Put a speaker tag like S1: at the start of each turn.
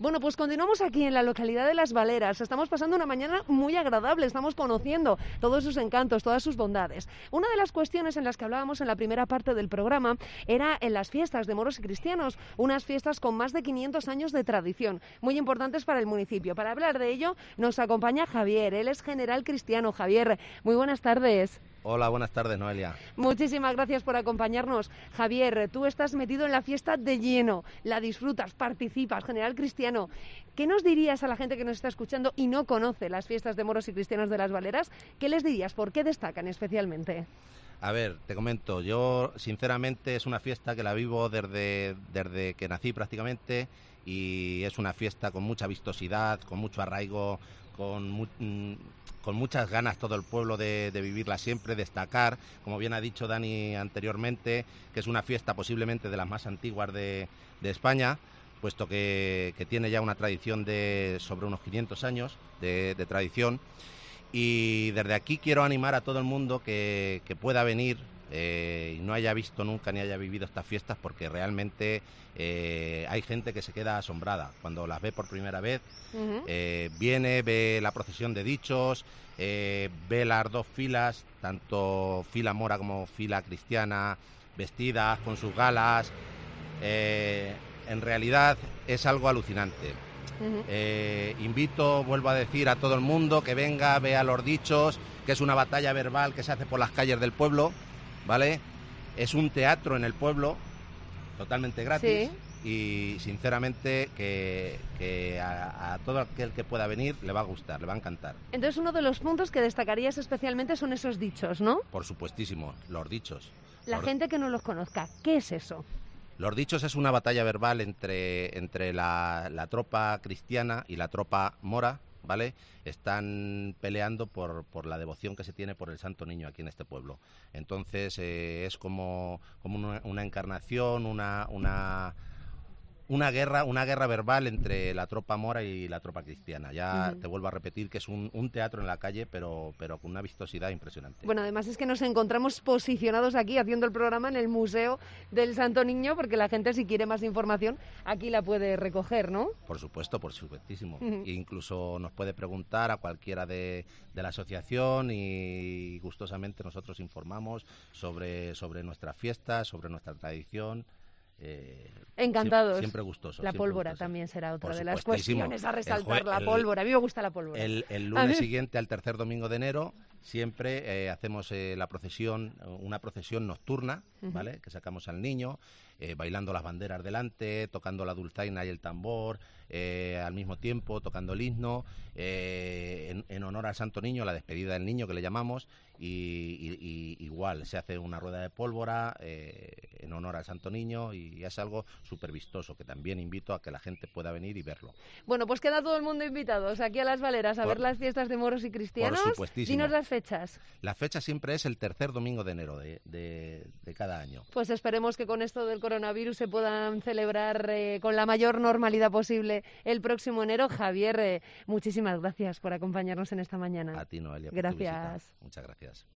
S1: Bueno, pues continuamos aquí en la localidad de Las Valeras. Estamos pasando una mañana muy agradable, estamos conociendo todos sus encantos, todas sus bondades. Una de las cuestiones en las que hablábamos en la primera parte del programa era en las fiestas de moros y cristianos, unas fiestas con más de 500 años de tradición, muy importantes para el municipio. Para hablar de ello nos acompaña Javier, él es general cristiano. Javier, muy buenas tardes.
S2: Hola, buenas tardes, Noelia.
S1: Muchísimas gracias por acompañarnos. Javier, tú estás metido en la fiesta de lleno, la disfrutas, participas, general cristiano. ¿Qué nos dirías a la gente que nos está escuchando y no conoce las fiestas de moros y cristianos de Las Valeras? ¿Qué les dirías? ¿Por qué destacan especialmente?
S2: A ver, te comento, yo sinceramente es una fiesta que la vivo desde que nací prácticamente y es una fiesta con mucha vistosidad, con mucho arraigo, con muchas ganas todo el pueblo de vivirla siempre, destacar, como bien ha dicho Dani anteriormente, que es una fiesta posiblemente de las más antiguas de España, puesto que tiene ya una tradición de sobre unos 500 años de tradición. Y desde aquí quiero animar a todo el mundo que pueda venir y no haya visto nunca ni haya vivido estas fiestas, porque realmente hay gente que se queda asombrada cuando las ve por primera vez. Viene, ve la procesión de dichos, ve las dos filas, tanto fila mora como fila cristiana, vestidas con sus galas. En realidad es algo alucinante. Invito, vuelvo a decir, a todo el mundo que venga, vea los dichos, que es una batalla verbal que se hace por las calles del pueblo, ¿vale? Es un teatro en el pueblo, totalmente gratis, y sinceramente que a todo aquel que pueda venir le va a gustar, le va a encantar.
S1: Entonces uno de los puntos que destacarías especialmente son esos dichos, ¿no?
S2: Por supuestísimo, los dichos.
S1: La gente que no los conozca, ¿qué es eso?
S2: Los dichos es una batalla verbal entre la tropa cristiana y la tropa mora, ¿vale? Están peleando por la devoción que se tiene por el Santo Niño aquí en este pueblo. Entonces es como una encarnación, una guerra verbal entre la tropa mora y la tropa cristiana. Ya te vuelvo a repetir que es un teatro en la calle, pero con una vistosidad impresionante.
S1: Bueno, además es que nos encontramos posicionados aquí haciendo el programa en el Museo del Santo Niño, porque la gente, si quiere más información, aquí la puede recoger, ¿no?
S2: Por supuesto, por supuestísimo. Incluso nos puede preguntar a cualquiera de la asociación y gustosamente nosotros informamos sobre nuestras fiestas, sobre nuestra tradición.
S1: Encantados.
S2: Siempre gustoso.
S1: La pólvora también será otra de las cuestiones a resaltar. La pólvora, a mí me gusta la pólvora.
S2: El lunes siguiente, al tercer domingo de enero, siempre hacemos la procesión, una procesión nocturna, ¿vale? Que sacamos al niño, bailando las banderas delante, tocando la dulzaina y el tambor, al mismo tiempo tocando el himno, en honor al Santo Niño, la despedida del niño que le llamamos, y igual se hace una rueda de pólvora en honor al Santo Niño, y es algo súper vistoso, que también invito a que la gente pueda venir y verlo.
S1: Bueno, pues queda todo el mundo invitados aquí a Las Valeras a ver las fiestas de moros y cristianos.
S2: Por supuestísimo.
S1: Dinos las fechas.
S2: La fecha siempre es el tercer domingo de enero de cada año.
S1: Pues esperemos que con esto del coronavirus se puedan celebrar con la mayor normalidad posible el próximo enero. Javier, muchísimas gracias por acompañarnos en esta mañana.
S2: A ti, Noelia, por
S1: gracias.
S2: tu visita. Muchas gracias.